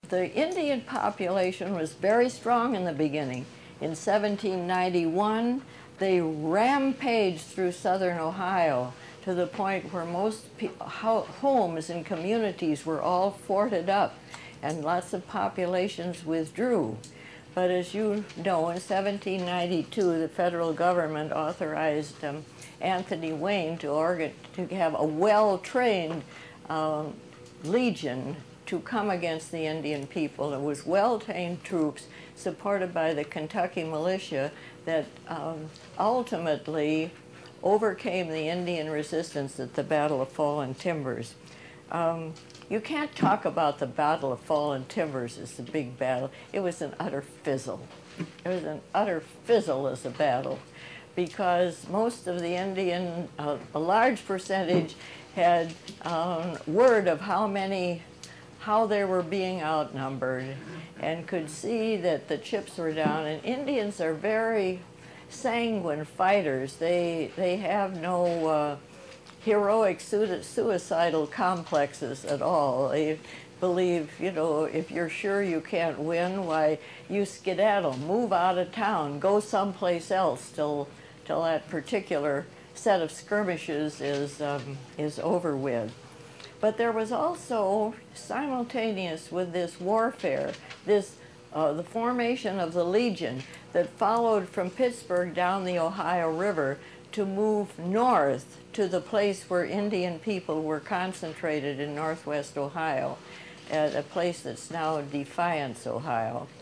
the Indian population was very strong in the beginning. In 1791, they rampaged through southern Ohio to the point where most homes and communities were all forted up, and lots of populations withdrew. But as you know, in 1792, the federal government authorized Anthony Wayne to have a well-trained legion to come against the Indian people. It was well-trained troops supported by the Kentucky militia that ultimately overcame the Indian resistance at the Battle of Fallen Timbers. You can't talk about the Battle of Fallen Timbers as the big battle. It was an utter fizzle. It was an utter fizzle as a battle, because most of the Indian, a large percentage, had word of how they were being outnumbered, and could see that the chips were down. And Indians are very sanguine fighters. They have no heroic suicidal complexes at all. They believe, you know, if you're sure you can't win, why, you skedaddle, move out of town, go someplace else till that particular set of skirmishes is over with. But there was also, simultaneous with this warfare, the formation of the Legion that followed from Pittsburgh down the Ohio River to move north to the place where Indian people were concentrated in northwest Ohio, at a place that's now Defiance, Ohio.